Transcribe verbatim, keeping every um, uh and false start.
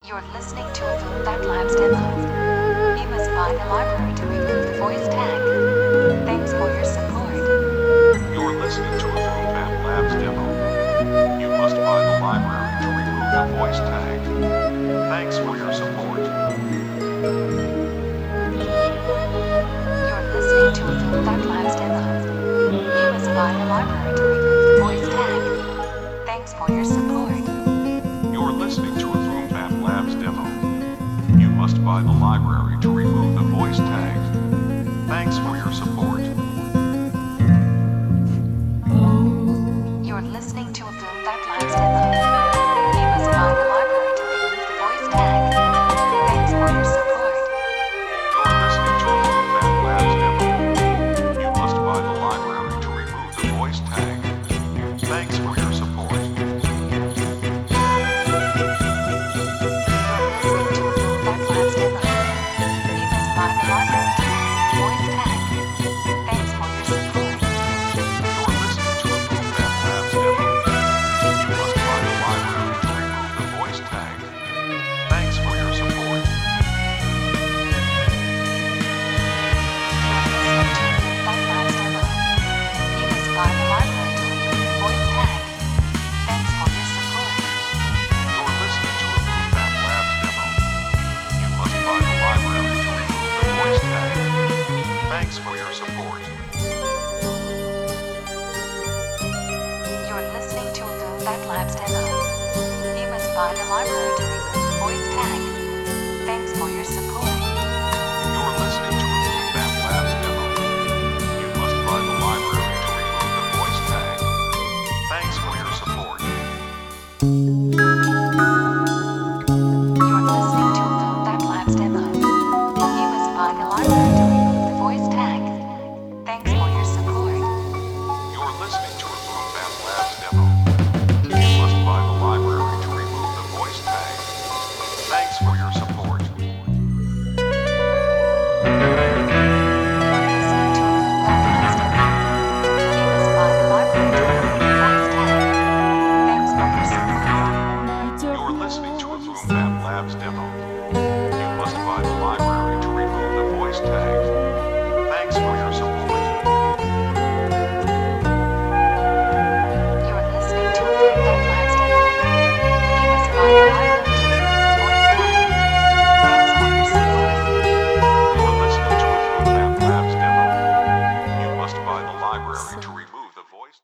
You're listening to a Boom That Labs demo. You must buy the library to remove the voice tag. Thanks for your support. You're listening to a Boom That Labs demo. You must buy the library to remove the voice tag. Thanks for your support. You're listening to a Boom That Labs demo. You must buy the library to remove the voice tag. Thanks for your support. You're listening to a Boom That Labs demo. You must buy the library to remove the voice tag. Thanks for your support. You're listening to a Boom That Labs demo. You must buy the library to remove the voice tag. Thanks for your support. You're listening to a Boom That Labs demo. You must buy the library to remove the voice tag. Thanks for your support. Thanks for your support. You're listening to a Boom That Labs demo. You must buy the library to